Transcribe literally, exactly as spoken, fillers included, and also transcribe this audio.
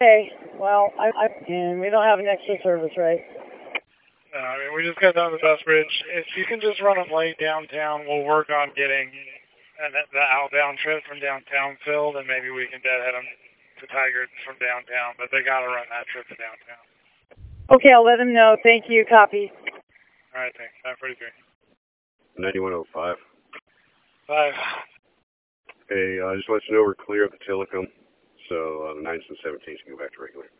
Okay, well, I, I, and we don't have an extra service, right? No, I mean, we just got down to the bus bridge. If you can just run them late downtown, we'll work on getting an, the outbound trip from downtown filled, and maybe we can deadhead them to Tigard from downtown, but they got to run that trip to downtown. Okay, I'll let them know. Thank you. Copy. All right, thanks. nine forty-three. ninety-one oh five. Five. Hey, I uh, just want you to know we're clear of the telecom, so uh, the nines and seventeens can go back to regular.